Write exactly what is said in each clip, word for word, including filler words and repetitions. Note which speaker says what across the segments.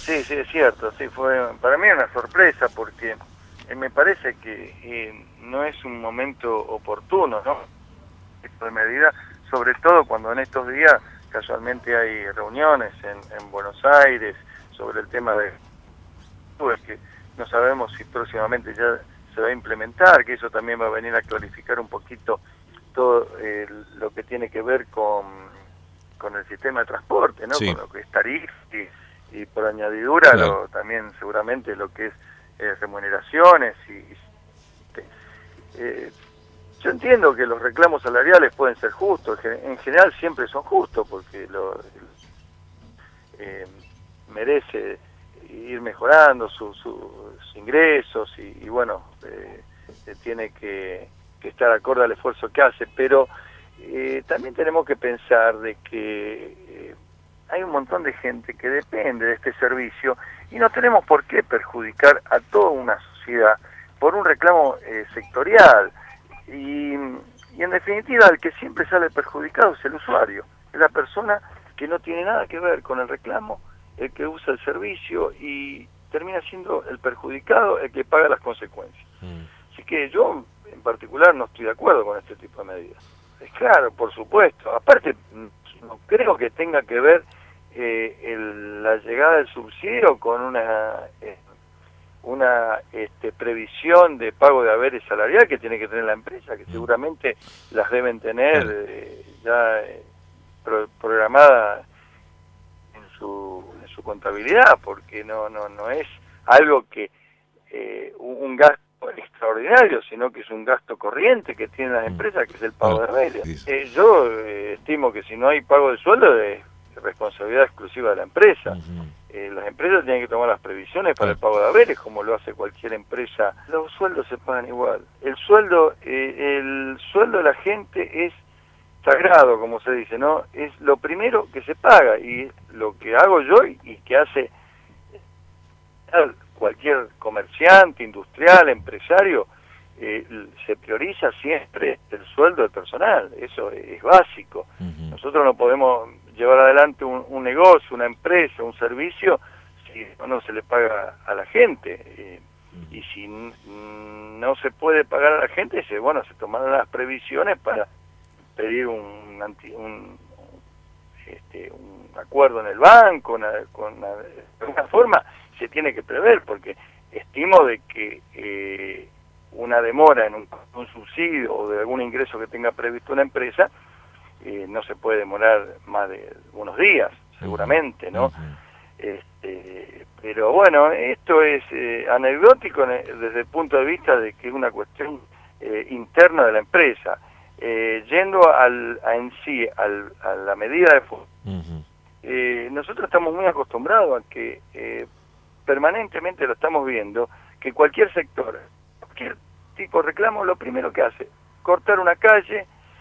Speaker 1: Sí, sí, es cierto, sí, fue para mí una sorpresa porque eh, me parece que eh, no es un momento oportuno, ¿no? Tipo de medida, sobre todo cuando en estos días casualmente hay reuniones en, en Buenos Aires sobre el tema de pues, que no sabemos si próximamente ya se va a implementar, que eso también va a venir a clarificar un poquito todo eh, lo que tiene que ver con, con el sistema de transporte, ¿no?
Speaker 2: Sí.
Speaker 1: Con lo que es tarifa y, y por añadidura
Speaker 2: Claro.
Speaker 1: lo, también seguramente lo que es eh, remuneraciones y, y eh, yo entiendo que los reclamos salariales pueden ser justos, en general siempre son justos porque lo, eh, merece ir mejorando su, su, sus ingresos y, y bueno, eh, eh, tiene que, que estar acorde al esfuerzo que hace, pero eh, también tenemos que pensar de que eh, hay un montón de gente que depende de este servicio y no tenemos por qué perjudicar a toda una sociedad por un reclamo eh, sectorial y, y en definitiva el que siempre sale perjudicado es el usuario, es la persona que no tiene nada que ver con el reclamo, el que usa el servicio y termina siendo el perjudicado el que paga las consecuencias. Mm. Así que yo en particular no estoy de acuerdo con este tipo de medidas. Es claro, por supuesto. Aparte, no creo que tenga que ver eh, el, la llegada del subsidio con una eh, una este, previsión de pago de haberes salarial que tiene que tener la empresa, que seguramente las deben tener eh, ya eh, pro, programada en su, en su contabilidad, porque no no no es algo que eh, un, un gasto extraordinario, sino que es un gasto corriente que tienen las empresas, que es el pago de haberes. Eh, yo eh, estimo que si no hay pago de sueldo es responsabilidad exclusiva de la empresa. Uh-huh. eh, las empresas tienen que tomar las previsiones para el pago de haberes, como lo hace cualquier empresa. Los sueldos se pagan igual. El sueldo, eh, el sueldo de la gente es sagrado, como se dice, ¿no? Es lo primero que se paga y lo que hago yo y, y que hace cualquier comerciante, industrial, empresario, eh, se prioriza siempre el sueldo del personal. Eso es básico. Uh-huh. Nosotros no podemos llevar adelante un, un negocio, una empresa, un servicio si no se le paga a la gente. Eh, uh-huh. Y si n- no se puede pagar a la gente, se, bueno, se tomarán las previsiones para pedir un, anti, un, este, un acuerdo en el banco, una, con una, de alguna forma se tiene que prever, porque estimo de que eh, una demora en un, un subsidio o de algún ingreso que tenga previsto una empresa eh, no se puede demorar más de unos días, seguramente, ¿no? Uh-huh. Este, pero bueno, esto es eh, anecdótico desde el punto de vista de que es una cuestión eh, interna de la empresa. Eh, yendo al, a en sí al, a la medida de uh-huh. eh, nosotros estamos muy acostumbrados a que eh, permanentemente lo estamos viendo, que cualquier sector, cualquier tipo de reclamo, lo primero que hace, cortar una calle,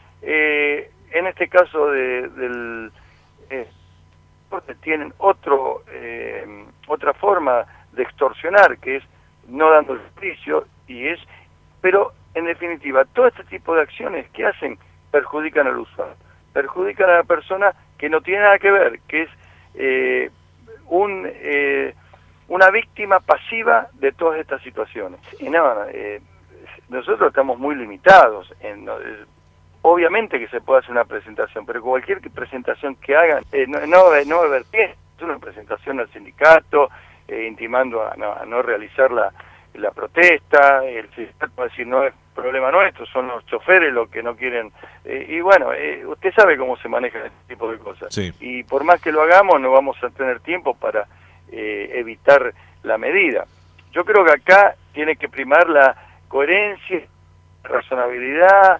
Speaker 1: eh, en este caso de, del eh, tienen otro eh, otra forma de extorsionar, que es no dando el servicio, y es, pero en definitiva, todo este tipo de acciones que hacen perjudican al usuario, perjudican a la persona que no tiene nada que ver, que es eh, un eh, una víctima pasiva de todas estas situaciones. Y no, eh, nosotros estamos muy limitados. En, eh, obviamente que se puede hacer una presentación, pero cualquier presentación que hagan, eh, no, no, no va a haber pie. Es una presentación al sindicato, eh, intimando a no, a no realizar la, la protesta. El sindicato va a decir, no es problema nuestro, son los choferes los que no quieren. Eh, y bueno, eh, usted sabe cómo se maneja este tipo de cosas. Sí. Y por más que lo hagamos, no vamos a tener tiempo para Eh, evitar la medida. Yo creo que acá tiene que primar la coherencia, la razonabilidad,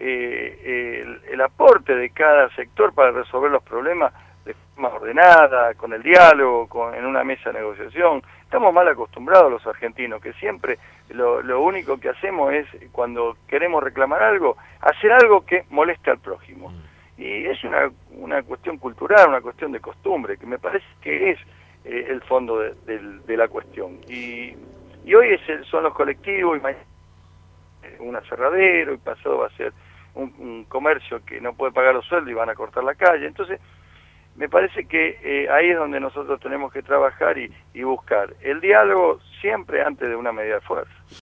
Speaker 1: eh, el, el aporte de cada sector para resolver los problemas de forma ordenada, con el diálogo, con, en una mesa de negociación. Estamos mal acostumbrados los argentinos, que siempre lo, lo único que hacemos es, cuando queremos reclamar algo, hacer algo que moleste al prójimo. Y es una, una cuestión cultural, una cuestión de costumbre, que me parece que es Eh, el fondo de, de, de la cuestión. Y, y hoy es el, son los colectivos, y mañana un aserradero, y pasado va a ser un, un comercio que no puede pagar los sueldos y van a cortar la calle. Entonces, me parece que eh, ahí es donde nosotros tenemos que trabajar y, y buscar el diálogo siempre antes de una medida de fuerza.